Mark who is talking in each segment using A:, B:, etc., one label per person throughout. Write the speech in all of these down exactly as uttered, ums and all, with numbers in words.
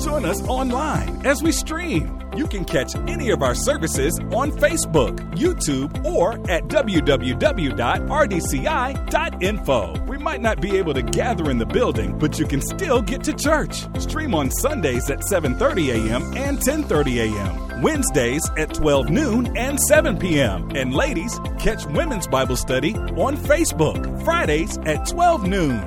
A: Join us online as we stream. You can catch any of our services on Facebook, YouTube, or at w w w dot r d c i dot info. We might not be able to gather in the building, but you can still get to church. Stream on Sundays at seven thirty a.m. and ten thirty a.m., Wednesdays at twelve noon and seven p.m. And ladies, catch Women's Bible Study on Facebook, Fridays at twelve noon.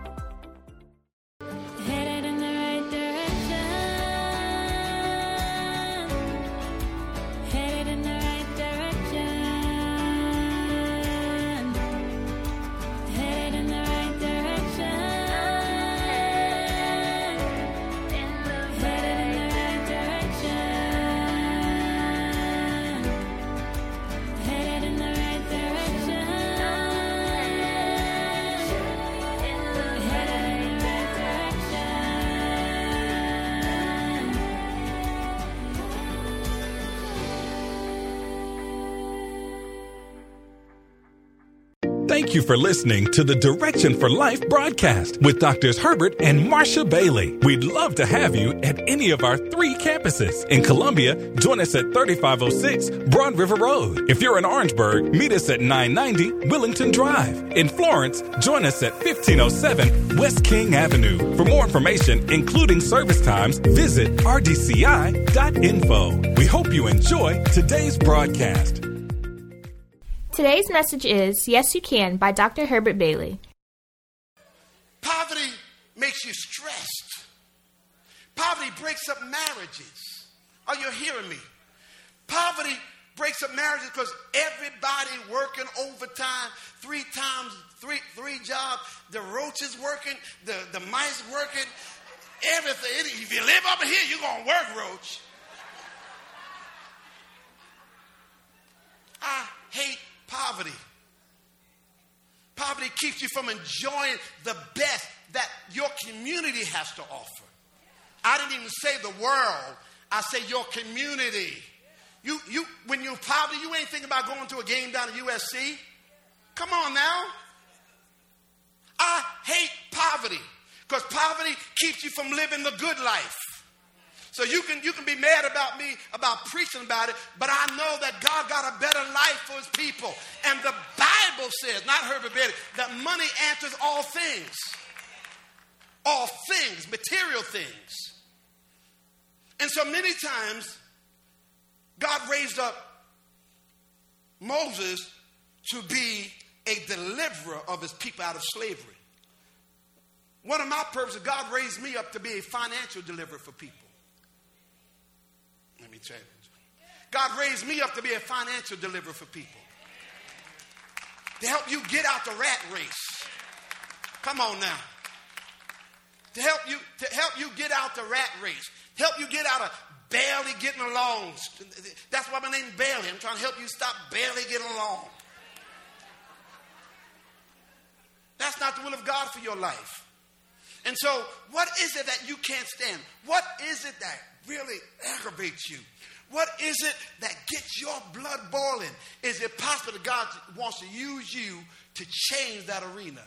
A: Thank you for listening to the Direction for Life broadcast with Doctors Herbert and Marsha Bailey. We'd love to have you at any of our three campuses. In Columbia, join us at thirty-five oh six Broad River Road. If you're in Orangeburg, meet us at nine ninety Willington Drive. In Florence, join us at fifteen oh seven West King Avenue. For more information, including service times, visit r d c i dot info. We hope you enjoy today's broadcast.
B: Today's message is Yes You Can by Doctor Herbert Bailey.
C: Poverty makes you stressed. Poverty breaks up marriages. Are you hearing me? Poverty breaks up marriages because everybody working overtime, three times, three three jobs. The roaches working, the, the mice working, everything. If you live up here, you're going to work, roach. I hate poverty. Poverty keeps you from enjoying the best that your community has to offer. I didn't even say the world. I say your community. You, you, when you're poverty, you ain't thinking about going to a game down at U S C. Come on now. I hate poverty because poverty keeps you from living the good life. So you can you can be mad about me about preaching about it, but I know that God got a better life for his people. And the Bible says, not Herbert Bailey, that money answers all things. All things, material things. And so many times, God raised up Moses to be a deliverer of his people out of slavery. One of my purposes, God raised me up to be a financial deliverer for people. Let me tell you. God raised me up to be a financial deliverer for people. To help you get out the rat race. Come on now. To help you, to help you get out the rat race. Help you get out of barely getting along. That's why my name's Bailey. I'm trying to help you stop barely getting along. That's not the will of God for your life. And so, what is it that you can't stand? What is it that really aggravates you? What is it that gets your blood boiling? Is it possible that God wants to use you to change that arena?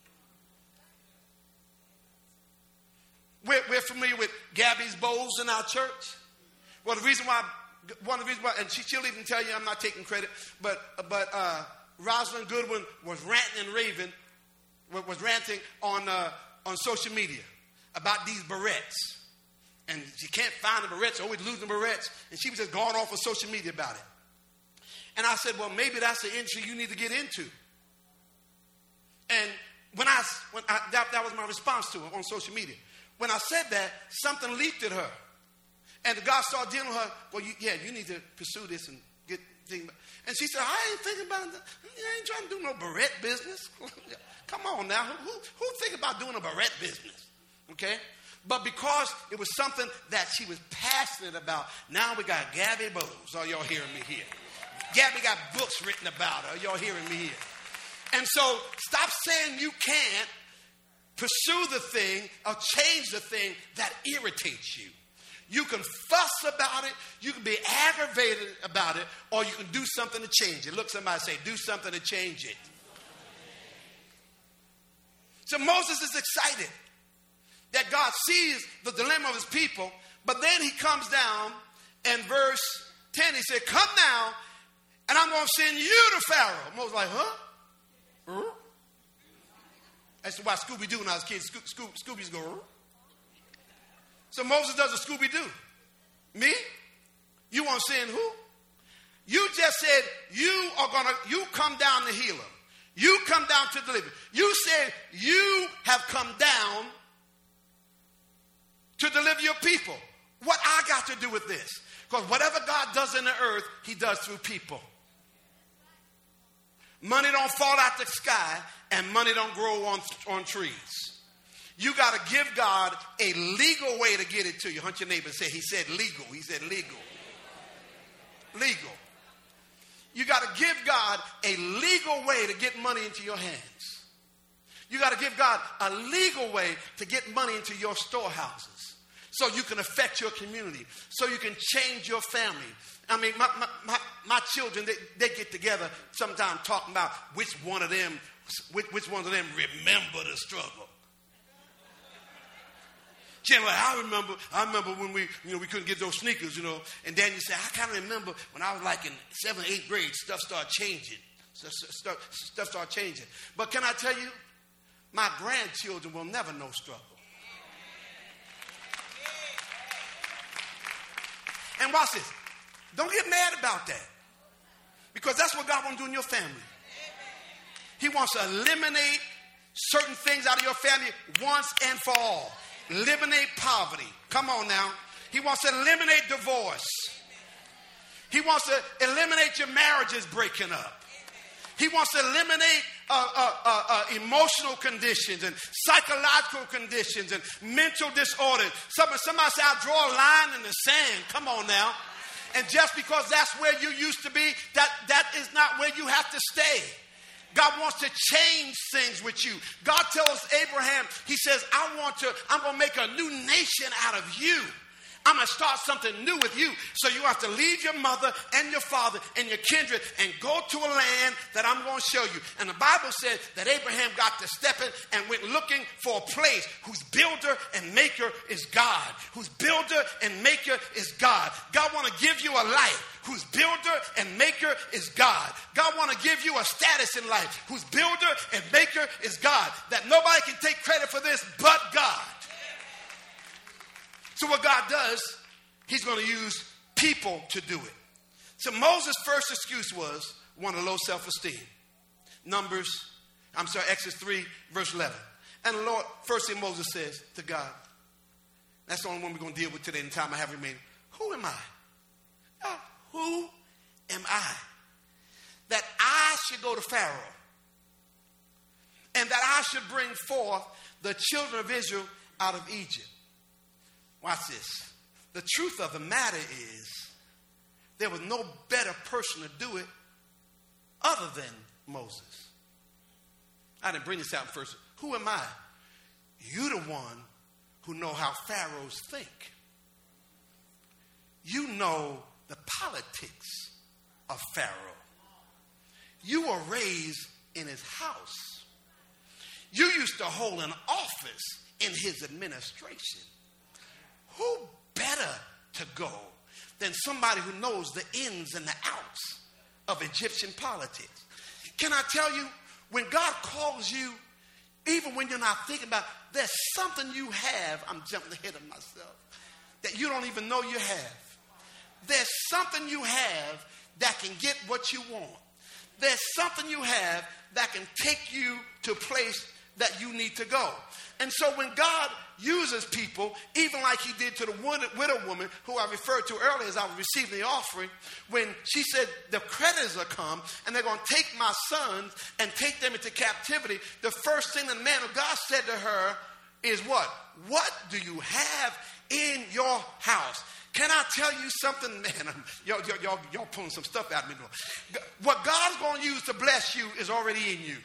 C: We're, we're familiar with Gabby's Bowls in our church. Well, the reason why, one of the reasons why, and she, she'll even tell you I'm not taking credit, but but uh, Rosalind Goodwin was ranting and raving, was ranting on uh, on social media about these barrettes. And she can't find the barrettes, always losing barrettes. And she was just going off of social media about it. And I said, well, maybe that's the industry you need to get into. And when I, when I that, that was my response to her on social media. When I said that, something leaped at her. And God started dealing with her, well, you, yeah, you need to pursue this and get things. And she said, I ain't thinking about that. I ain't trying to do no barrette business. Come on now. Who, who, who think about doing a barrette business? Okay? But because it was something that she was passionate about, now we got Gabby Bowles. Are y'all hearing me here? Gabby got books written about her. Are y'all hearing me here? And so stop saying you can't pursue the thing or change the thing that irritates you. You can fuss about it, you can be aggravated about it, or you can do something to change it. Look, somebody say, do something to change it. So Moses is excited that God sees the dilemma of his people, But then he comes down and verse ten, he said, come now, and I'm going to send you to Pharaoh. Moses was like, huh? huh? That's why Scooby-Doo when I was a kid, Sco- Sco- Scooby's go, huh? So Moses does a Scooby-Doo. Me? You want to send who? You just said you are going to, you come down to heal them. You come down to deliver. You said you have come down to deliver your people. What I got to do with this? Because whatever God does in the earth, he does through people. Money don't fall out the sky and money don't grow on, on trees. You got to give God a legal way to get it to you. Hunt your neighbor and say, he said legal. He said legal. Legal. You got to give God a legal way to get money into your hands. You got to give God a legal way to get money into your storehouses so you can affect your community, so you can change your family. I mean, my, my, my, my children, they, they get together sometime talking about which one of them, which, which one of them remember the struggle. Like, I remember, I remember when we, you know, we couldn't get those sneakers, you know. And Daniel said, I kind of remember when I was like in seventh, eighth grade, stuff started changing. Stuff, stuff, stuff started changing. But can I tell you, my grandchildren will never know struggle. And watch this. Don't get mad about that. Because that's what God wants to do in your family. He wants to eliminate certain things out of your family once and for all. Eliminate poverty. Come on now. He wants to eliminate divorce. He wants to eliminate your marriages breaking up. He wants to eliminate uh, uh, uh, uh, emotional conditions and psychological conditions and mental disorders. Somebody, somebody say, I draw a line in the sand. Come on now. And just because that's where you used to be, that, that is not where you have to stay. God wants to change things with you. God tells Abraham, he says, I want to, I'm going to make a new nation out of you. I'm going to start something new with you. So you have to leave your mother and your father and your kindred and go to a land that I'm going to show you. And the Bible said that Abraham got to stepping and went looking for a place whose builder and maker is God. Whose builder and maker is God. God want to give you a life whose builder and maker is God. God want to give you a status in life whose builder and maker is God. That nobody can take credit for this but God. So what God does, he's going to use people to do it. So Moses' first excuse was one of low self-esteem. Numbers, I'm sorry, Exodus three, verse eleven. And the Lord, first thing Moses says to God, that's the only one we're going to deal with today in the time I have remaining. Who am I? Uh, who am I? That I should go to Pharaoh and that I should bring forth the children of Israel out of Egypt. Watch this. The truth of the matter is there was no better person to do it other than Moses. I didn't bring this out first. Who am I? You the one who know how pharaohs think. You know the politics of Pharaoh. You were raised in his house. You used to hold an office in his administration. Who better to go than somebody who knows the ins and the outs of Egyptian politics? Can I tell you, when God calls you, even when you're not thinking about, there's something you have, I'm jumping ahead of myself, that you don't even know you have. There's something you have that can get what you want. There's something you have that can take you to a place that you need to go. And so when God uses people, even like he did to the widow woman who I referred to earlier as I was receiving the offering, when she said the creditors are come and they're going to take my sons and take them into captivity, the first thing the man of God said to her is what? What do you have in your house? Can I tell you something? Man, I'm, y'all, y'all, y'all, y'all pulling some stuff out of me. What God's going to use to bless you is already in you.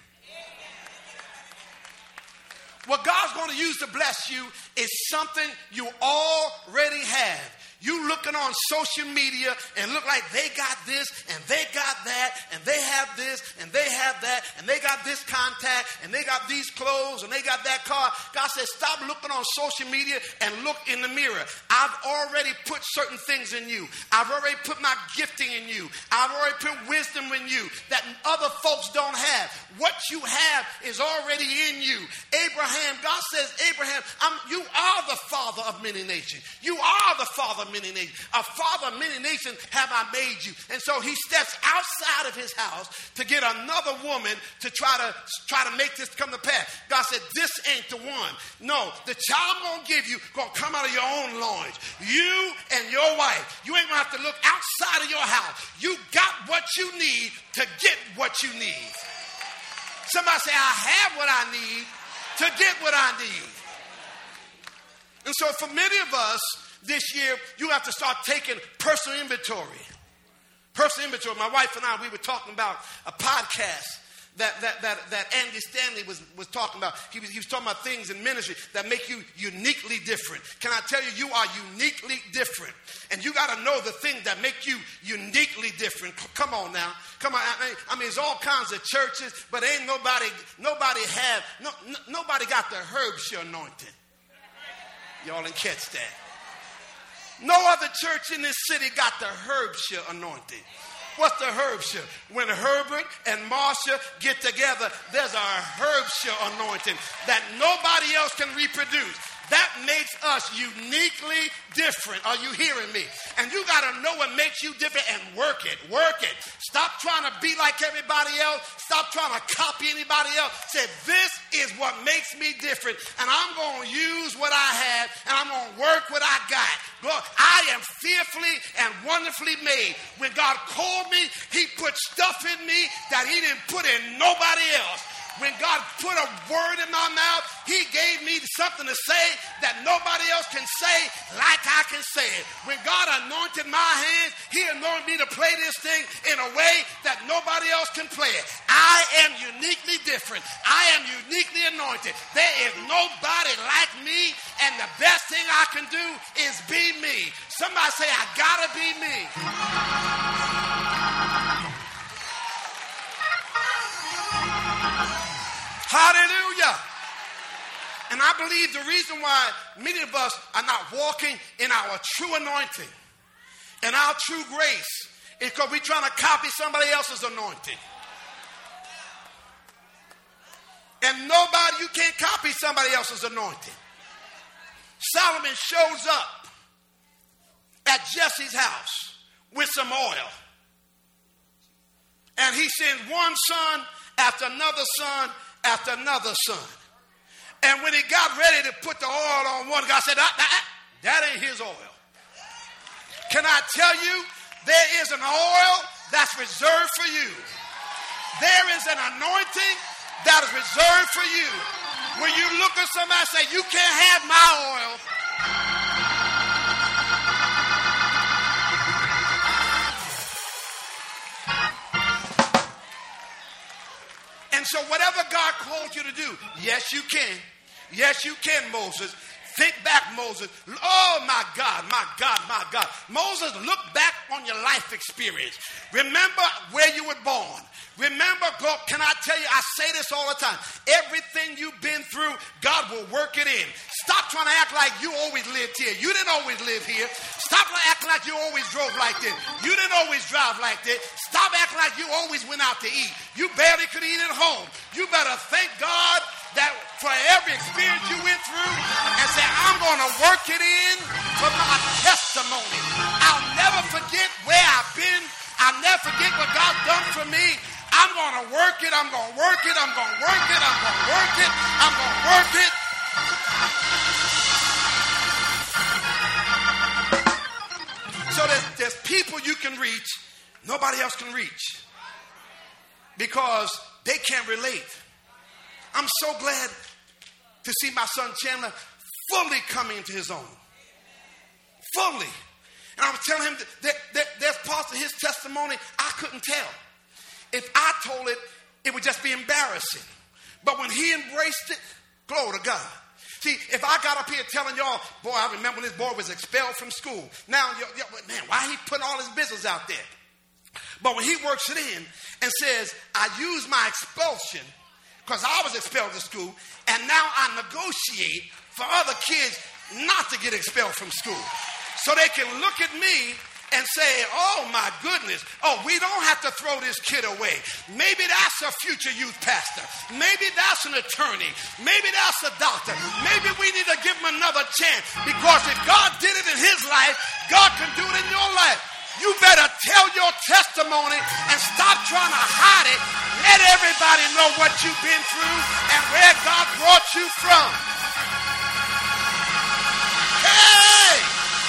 C: What God's going to use to bless you is something you already have. You look looking on social media and look like they got this and they got that and they have this and they have that and they got this contact and they got these clothes and they got that car. God says, stop looking on social media and look in the mirror. I've already put certain things in you. I've already put my gifting in you. I've already put wisdom in you that other folks don't have. What you have is already in you. Abraham, God says, Abraham, I'm, you are the father of many nations. You are the father of many nations. A father of many nations have I made you. And so he steps outside of his house to get another woman to try to try to make this come to pass. God said, this ain't the one. No, the child I'm going to give you going to come out of your own loins. You and your wife. You ain't going to have to look outside of your house. You got what you need to get what you need. Somebody say, I have what I need to get what I need. And so for many of us this year, you have to start taking personal inventory. Personal inventory. My wife and I, we were talking about a podcast that that that, that Andy Stanley was, was talking about. He was, he was talking about things in ministry that make you uniquely different. Can I tell you, you are uniquely different. And you got to know the things that make you uniquely different. Come on now. Come on. I mean, I mean, it's all kinds of churches, but ain't nobody, nobody have, no, no, nobody got the Herbshire anointing. Y'all didn't catch that. No other church in this city got the Herbshire anointing. What's the Herbshire? When Herbert and Marsha get together, there's a Herbshire anointing that nobody else can reproduce. That makes us uniquely different. Are you hearing me? And you got to know what makes you different and work it. Work it. Stop trying to be like everybody else. Stop trying to copy anybody else. Say, this is what makes me different. And I'm going to use what I have and I'm going to work what I got. God, I am fearfully and wonderfully made. When God called me, he put stuff in me that he didn't put in nobody else. When God put a word in my mouth, he gave me something to say that nobody else can say like I can say it. When God anointed my hands, he anointed me to play this thing in a way that nobody else can play it. I am uniquely different. I am uniquely anointed. There is nobody like me, and the best thing I can do is be me. Somebody say, I gotta be me. Hallelujah. And I believe the reason why many of us are not walking in our true anointing and our true grace is because we're trying to copy somebody else's anointing. And nobody, you can't copy somebody else's anointing. Solomon shows up at Jesse's house with some oil. And he sends one son after another son after another son. And when he got ready to put the oil on one, God said, that, that, that ain't his oil. Can I tell you, there is an oil that's reserved for you. There is an anointing that is reserved for you. When you look at somebody and say, you can't have my oil. And so whatever God called you to do, yes, you can. Yes, you can, Moses. Think back, Moses. Oh, my God, my God, my God. Moses, look back on your life experience. Remember where you were born. Remember, God, can I tell you, I say this all the time. Everything you've been through, God will work it in. Stop trying to act like you always lived here. You didn't always live here. Stop acting like you always drove like this. You didn't always drive like this. Stop acting like you always went out to eat. You barely could eat at home. You better thank God that for every experience you went through and say, I'm going to work it in for my testimony. I'll never forget where I've been. I'll never forget what God's done for me. I'm going to work it. I'm going to work it. I'm going to work it. I'm going to work it. I'm going to work it. So there's, there's people you can reach, nobody else can reach because they can't relate. I'm so glad to see my son Chandler fully coming into his own. Fully. And I was telling him that, that, that there's parts of his testimony I couldn't tell. If I told it, it would just be embarrassing. But when he embraced it, glory to God. See, if I got up here telling y'all, boy, I remember when this boy was expelled from school. Now, y- y- man, why he putting all his business out there? But when he works it in and says, I use my expulsion because I was expelled from school, and now I negotiate for other kids not to get expelled from school. So they can look at me and say, oh my goodness, oh, we don't have to throw this kid away. Maybe that's a future youth pastor. Maybe that's an attorney. Maybe that's a doctor. Maybe we need to give him another chance, because if God did it in his life, God can do it in your life. You better tell your testimony and stop trying to hide it. Let everybody know what you've been through and where God brought you from. Hey!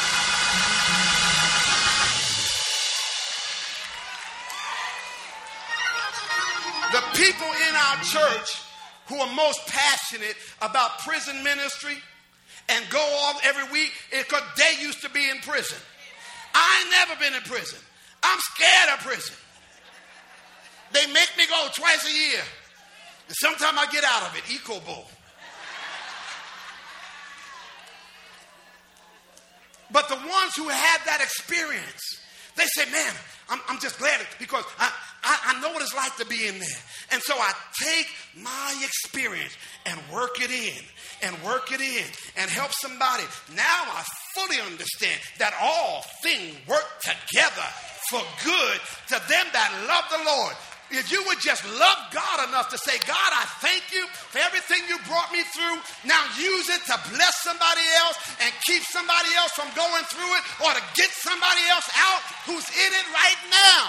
C: The people in our church who are most passionate about prison ministry and go off every week is because they used to be in prison. I ain't never been in prison. I'm scared of prison. They make me go twice a year. And sometimes I get out of it, Eco Bowl. But the ones who had that experience, they say, man, I'm, I'm just glad because I, I, I know what it's like to be in there. And so I take my experience and work it in and work it in and help somebody. Now I fully understand that all things work together for good to them that love the Lord. If you would just love God enough to say, God, I thank you for everything you brought me through. Now use it to bless somebody else and keep somebody else from going through it, or to get somebody else out who's in it right now.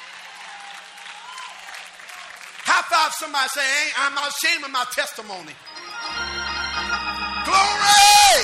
C: High five somebody, say, hey, I'm not ashamed of my testimony. Glory!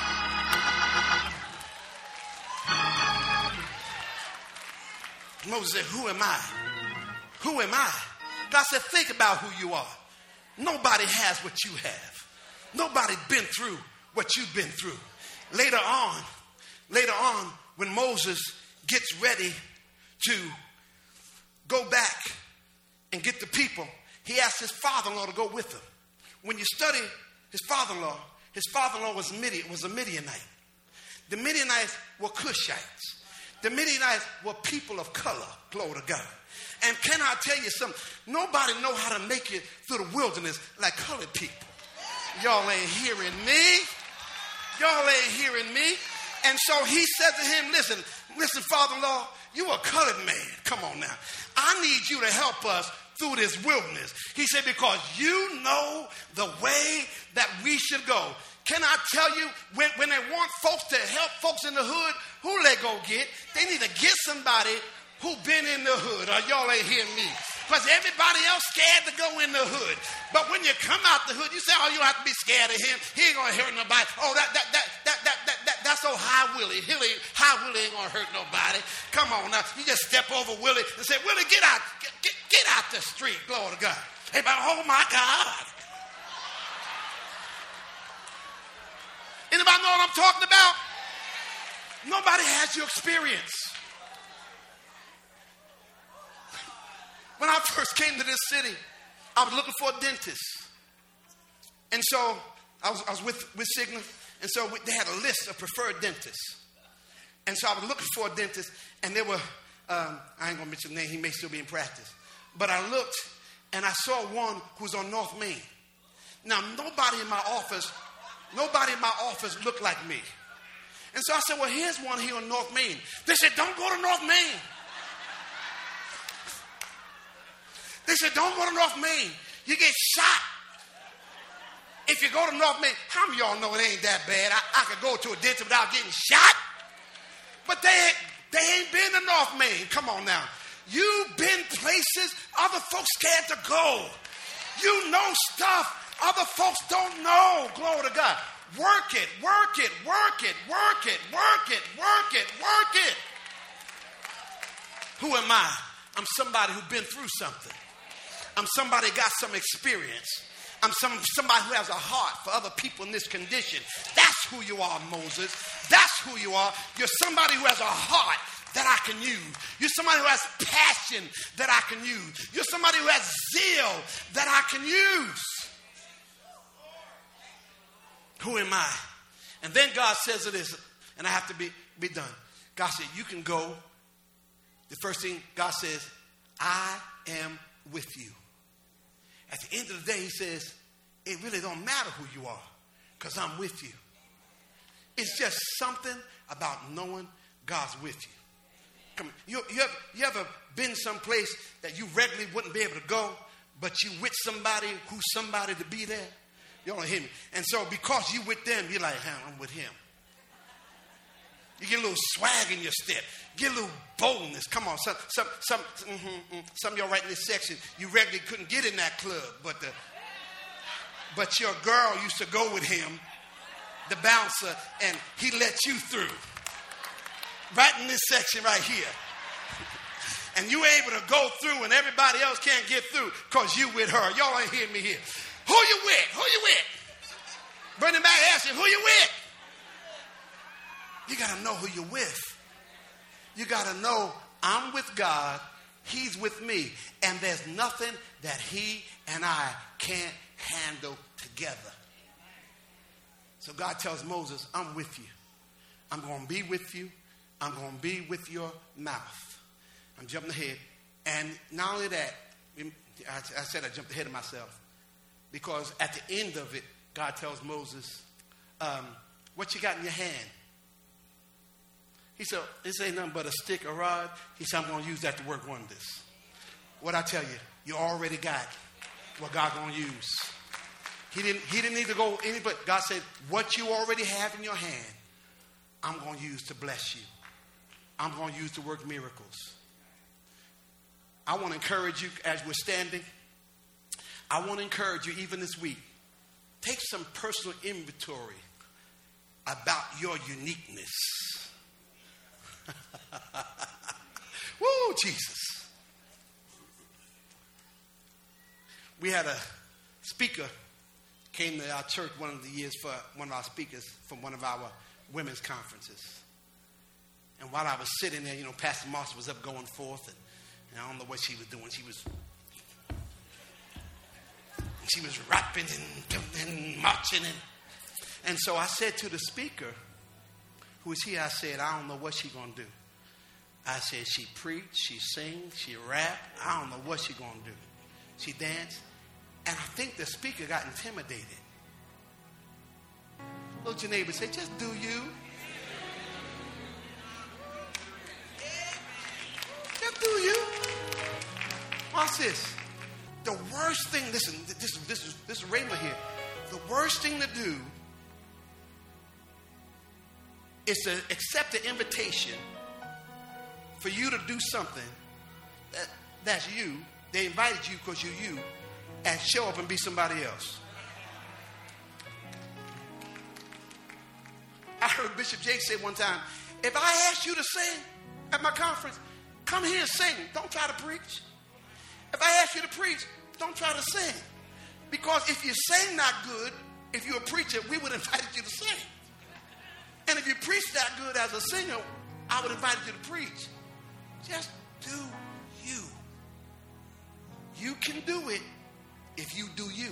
C: Moses said, who am I? Who am I? God said, think about who you are. Nobody has what you have. Nobody's been through what you've been through. Later on, later on, when Moses gets ready to go back and get the people, he asked his father-in-law to go with him. When you study his father-in-law, his father-in-law was, Midian, was a Midianite. The Midianites were Cushites. The Midianites were people of color, glory to God. And can I tell you something? Nobody know how to make it through the wilderness like colored people. Y'all ain't hearing me. Y'all ain't hearing me. And so he said to him, listen, listen, father-in-law, you a colored man. Come on now. I need you to help us through this wilderness. He said, because you know the way that we should go. Can I tell you, when, when they want folks to help folks in the hood, who they go get? They need to get somebody who been in the hood, or y'all ain't hearing me. Because everybody else scared to go in the hood. But when you come out the hood, you say, oh, you don't have to be scared of him. He ain't going to hurt nobody. Oh, that, that, that, that, that, that, that, that's old High Willie. Hilly, High Willie ain't going to hurt nobody. Come on now. You just step over Willie and say, Willie, get out. Get, get, get out the street. Glory to God. Hey, but oh my God. Anybody know what I'm talking about? Nobody has your experience. When I first came to this city, I was looking for a dentist. And so I was, I was with, with Cigna, and so we, they had a list of preferred dentists. And so I was looking for a dentist, and there were, um, I ain't going to mention the name, he may still be in practice. But I looked, and I saw one who was on North Main. Now, nobody in my office, nobody in my office looked like me. And so I said, well, here's one here on North Main. They said, don't go to North Main. They said, don't go to North Main. You get shot. If you go to North Main, how many of y'all know it ain't that bad? I, I could go to a dentist without getting shot. But they, they ain't been to North Main. Come on now. You've been places other folks scared to go. You know stuff other folks don't know. Glory to God. Work it, work it, work it, work it, work it, work it, work it. Who am I? I'm somebody who's been through something. I'm somebody got some experience. I'm some, somebody who has a heart for other people in this condition. That's who you are, Moses. That's who you are. You're somebody who has a heart that I can use. You're somebody who has passion that I can use. You're somebody who has zeal that I can use. Who am I? And then God says it is, and I have to be, be done. God said, you can go. The first thing God says, I am with you. At the end of the day, he says, it really don't matter who you are because I'm with you. It's just something about knowing God's with you. Come on. You, you, ever, you ever been someplace that you regularly wouldn't be able to go, but you with somebody who's somebody to be there? You don't hear me. And so because you with them, you're like, hey, I'm with him. You get a little swag in your step. Get a little boldness. Come on. Some, some, some, mm-hmm, mm, some of y'all right in this section, you regularly couldn't get in that club. But, the, but your girl used to go with him, the bouncer, and he let you through. Right in this section right here. And you able to go through and everybody else can't get through because you with her. Y'all ain't hearing me here. Who you with? Who you with? Brendan back asking, who you with? You got to know who you're with. You got to know I'm with God. He's with me. And there's nothing that he and I can't handle together. So God tells Moses, I'm with you. I'm going to be with you. I'm going to be with your mouth. I'm jumping ahead. And not only that, I said I jumped ahead of myself. Because at the end of it, God tells Moses, um, what you got in your hand? He said, this ain't nothing but a stick, a rod. He said, I'm going to use that to work wonders. What I tell you, you already got what God going to use. He didn't, he didn't need to go any, but God said, what you already have in your hand, I'm going to use to bless you. I'm going to use to work miracles. I want to encourage you as we're standing. I want to encourage you even this week. Take some personal inventory about your uniqueness. Woo, Jesus. We had a speaker came to our church one of the years for one of our speakers from one of our women's conferences. And while I was sitting there, you know, Pastor Marshall was up going forth, and, and I don't know what she was doing. She was she was rapping and, and marching, and and so I said to the speaker, who was here, I said, I don't know what she gonna do. I said, she preached, she sings, she rap. I don't know what she gonna do. She danced, and I think the speaker got intimidated. Look at your neighbor, say, just do you. Just do you. Watch this. The worst thing, listen, this, this, is, this is Rhema here. The worst thing to do is to accept the invitation for you to do something that, that's you. They invited you because you're you, and show up and be somebody else. I heard Bishop Jake say one time, if I ask you to sing at my conference, come here and sing. Don't try to preach. If I ask you to preach, don't try to sing. Because if you sing not good, if you're a preacher, we would invite you to sing. And if you preach that good as a singer, I would invite you to preach. Just do you. You can do it if you do you.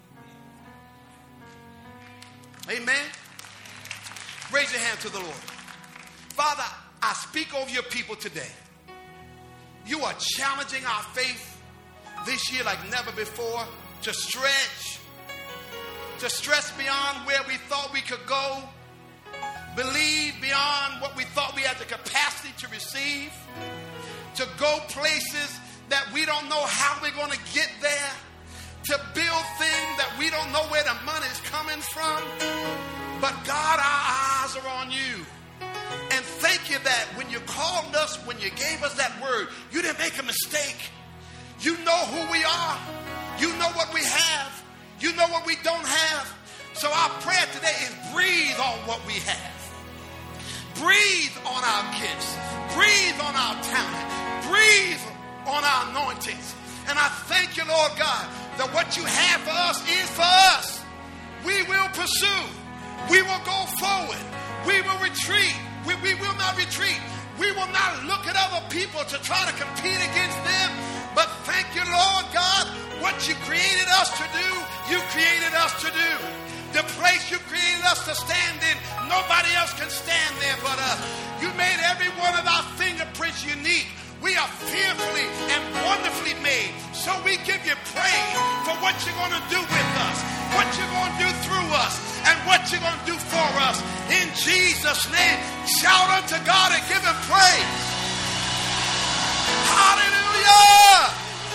C: Amen. Raise your hand to the Lord. Father, I speak over your people today. You are challenging our faith this year like never before to stretch, to stretch beyond where we thought we could go, believe beyond what we thought we had the capacity to receive, to go places that we don't know how we're going to get there, to build things that we don't know where the money is coming from. But God, our eyes are on you. And thank you that when you called us, when you gave us that word, you didn't make a mistake. You know who we are. You know what we have. You know what we don't have. So our prayer today is breathe on what we have. Breathe on our gifts. Breathe on our talent. Breathe on our anointings. And I thank you, Lord God, that what you have for us is for us. We will pursue. We will go forward. We will retreat. We, we will not retreat. We will not look at other people to try to compete against them. But thank you, Lord God, what you created us to do, you created us to do. The place you created us to stand in, nobody else can stand there but us. You made every one of our fingerprints unique. We are fearfully and wonderfully made. So we give you praise for what you're going to do with us, what you're going to do through us, and what you're going to do for us. In Jesus' name, shout unto God and give him praise. Hallelujah!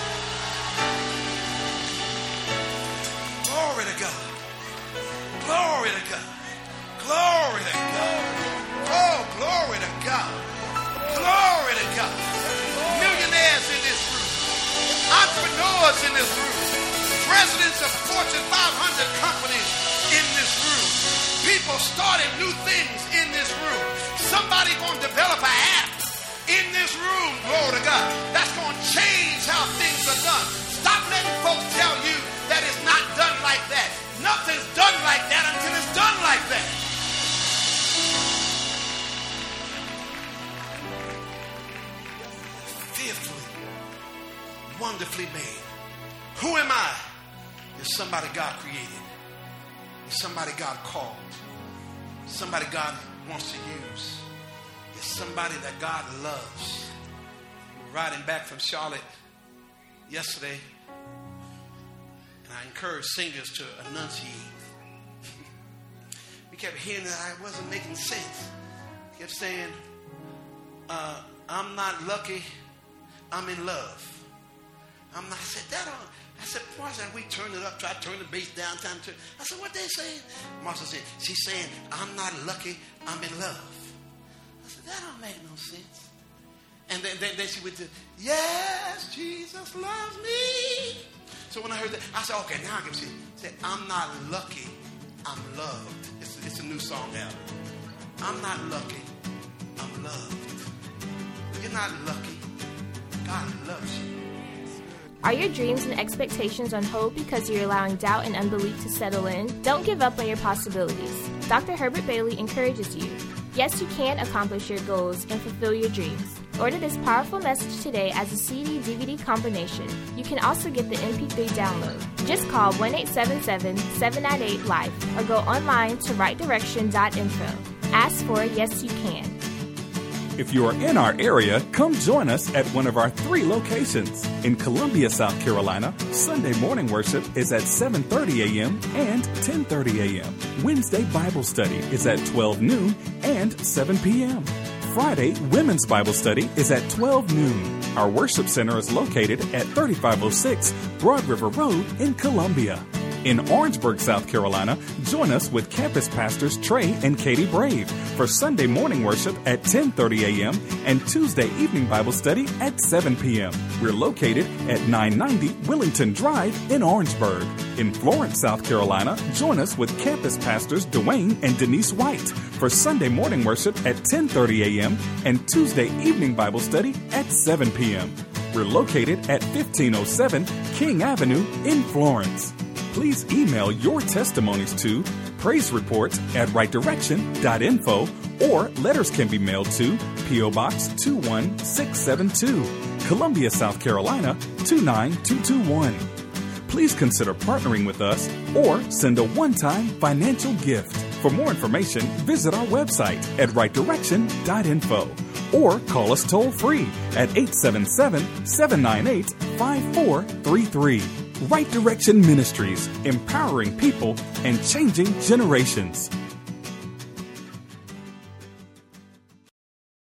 C: Glory to God. Glory to God. Glory to God. Oh, glory to God. Glory to God. Millionaires in this room. Entrepreneurs in this room. Presidents of Fortune five hundred companies in this room. People starting new things in this room. Somebody going to develop an app in this room. Glory to God. That's going to change how things are done. Stop letting folks tell you that it's not done like that. Nothing's done like that until it's done like that. Fearfully, wonderfully made. Who am I? You're somebody God created. You're somebody God called. Somebody God wants to use. You're somebody that God loves. We were riding back from Charlotte yesterday, and I encourage singers to enunciate. We kept hearing that I wasn't making sense. We kept saying, uh, I'm not lucky, I'm in love. I'm not, I said, that on. I said, Marcia, we turned it up, tried to turn the bass down, time to, I said, what they saying? Marcia said, she's saying, I'm not lucky, I'm in love. I said, that don't make no sense. And then, then, then she went to, yes, Jesus loves me. So when I heard that, I said, okay, now I can see it. She said, I'm not lucky, I'm loved. It's, it's a new song out. I'm not lucky, I'm loved. You're not lucky. God loves you.
B: Are your dreams and expectations on hold because you're allowing doubt and unbelief to settle in? Don't give up on your possibilities. Doctor Herbert Bailey encourages you. Yes, you can accomplish your goals and fulfill your dreams. Order this powerful message today as a C D D V D combination. You can also get the M P three download. Just call one eight seven seven, seven nine eight, LIFE or go online to right direction dot info. Ask for Yes You Can.
A: If you are in our area, come join us at one of our three locations. In Columbia, South Carolina, Sunday morning worship is at seven thirty a.m. and ten thirty a.m. Wednesday Bible study is at twelve noon and seven p.m. Friday Women's Bible study is at twelve noon. Our worship center is located at thirty-five oh six Broad River Road in Columbia. In Orangeburg, South Carolina, join us with campus pastors Trey and Katie Brave for Sunday morning worship at ten thirty a.m. and Tuesday evening Bible study at seven p.m. We're located at nine ninety Willington Drive in Orangeburg. In Florence, South Carolina, join us with campus pastors Dwayne and Denise White for Sunday morning worship at ten thirty a.m. and Tuesday evening Bible study at seven p.m. We're located at fifteen oh seven King Avenue in Florence. Please email your testimonies to praise reports at right direction dot info or letters can be mailed to P O Box two one six seven two, Columbia, South Carolina two nine two two one. Please consider partnering with us or send a one-time financial gift. For more information, visit our website at right direction dot info or call us toll-free at eight seven seven, seven nine eight, five four three three. Right Direction Ministries, empowering people and changing generations.